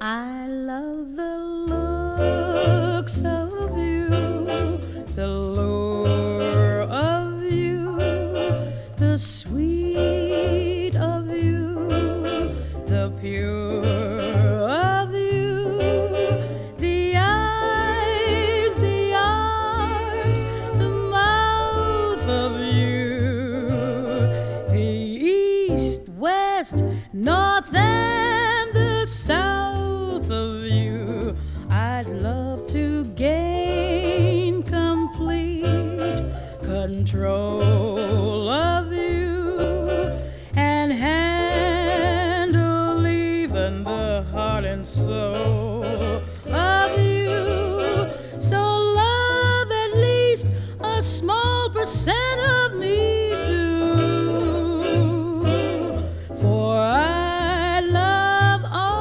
I love the looks of you, the lure of you, the sweet of you, the pure of you, the eyes, the arms, the mouth of you, the east, west, north, and the south of you. I'd love to gain complete control of you and handle even the heart and soul of you. So love at least a small percent of me.